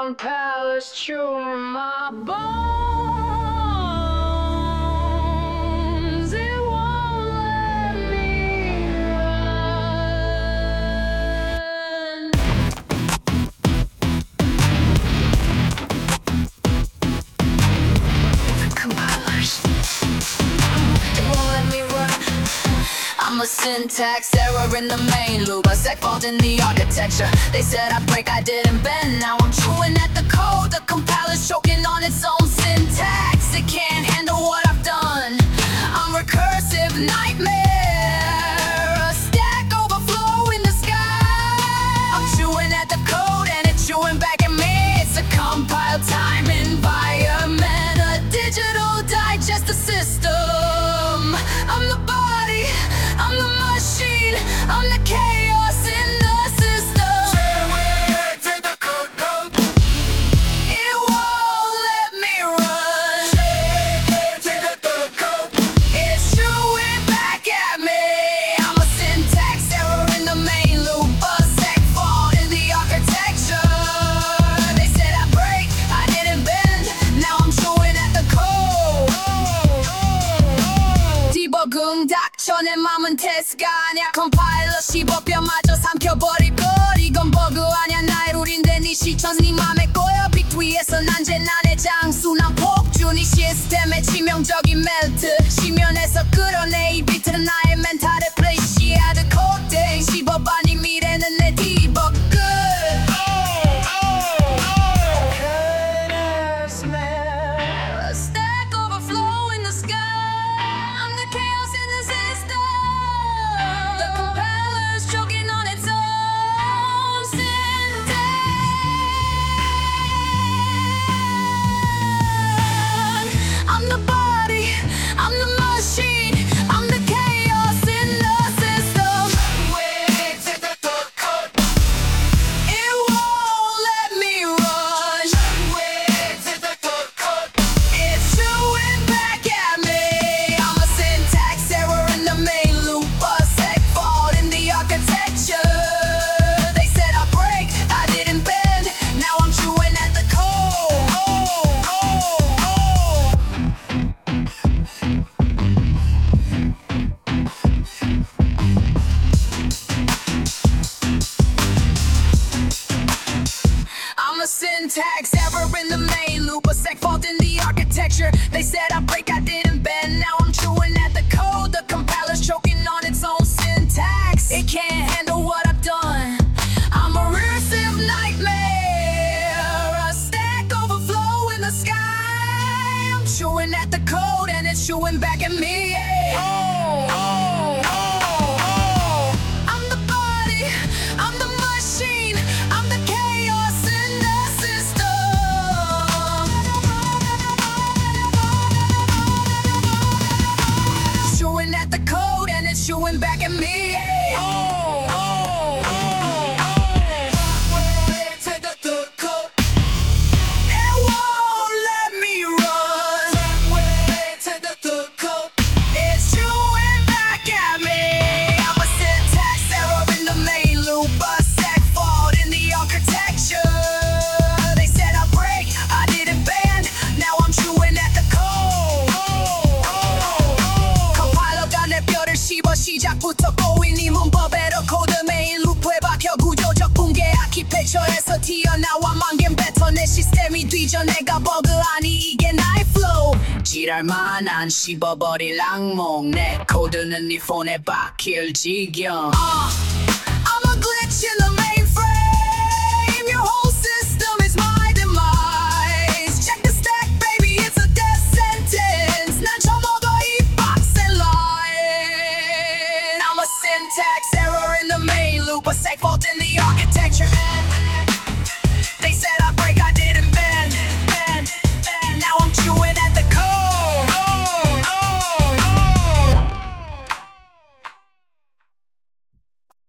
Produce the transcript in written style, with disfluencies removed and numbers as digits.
compels chewing my bones. It won't let me run. Compilers, it won't let me run. I'm a syntax error in the main loop, a sec fault in the architecture. They said I break, I didn't bend. Now I'm chewing at the code. The compiler's choking on its own syntax. It can't handle what I've done. I'm recursive nightmare, a stack overflow in the sky. I'm chewing at the code and it's chewing back at me. It's a compile time environment, a digital digester system. I'm the body, I'm the machine, I'm the chaos in the system. It won't let me run. It's chewing back at me. I'm a syntax error in the main loop, a sec fault in the architecture. They said I break, I didn't bend. Now I'm chewing at the code. 디버깅 닥쳐 내 맘은 테스트가 아냐. 컴파일러 씹어뼈마저 삼켜버릴 것. 이건 버그 아냐. 나의 룰인데 네 실천 네 맘에 꼬여. 빅 위에서 난제난의 장수 난 폭주. 네 시스템의 치명적인 멜트. 심연에서 끌어내 이 비트는 나의 멘탈의 플래시 하드 코딩. 씹어봐 네 미래는 내 디버그. A stack overflow in the sky. I'm the chaos in the system. The compiller's choking on its own syntax. I'm the body, I'm the machine, I'm the chaos in the system. It won't let me run. It's chewing back at me. I'm a syntax error in the main loop, a sec fault in the architecture. They said I break, I didn't bend. Now I'm chewing at the code. I'm a syntax error in the main loop, a sec fault in the architecture. They said I break, I didn't bend. Now I'm chewing at the code. The compiler's choking on its own syntax. It can't handle what I've done. I'm a recursive nightmare, a stack overflow in the sky. I'm chewing at the code and it's chewing back at me. I'm the body, I'm the machine, I'm the chaos in the system. Chewing at the code and it's chewing back at me. It won't let me run. It's chewing back at me. I'm a syntax error in the main loop, a sec fault in the architecture. They said I break, I didn't bend. Now I'm chewing at the code. 컴파일러가 내 뼈를 씹어 시작부터 꼬인 이 문법에로 코드 메인 루프에 박혀 구조적 붕괴 아키텍처에서 튀어나와 만개는 뱉어 내 시스템이 뒤져 내가 버그 아니 이게 나의 flow. 지랄만한 씹어버릴 악몽. 내 코드는 네 폰에 박힐 지경. I'm a glitch in the mainframe. Your whole system is my demise. Check the stack, baby, it's a death sentence. 난 처먹어 이 빡센 line. I'm a syntax error in the main loop, a sec fault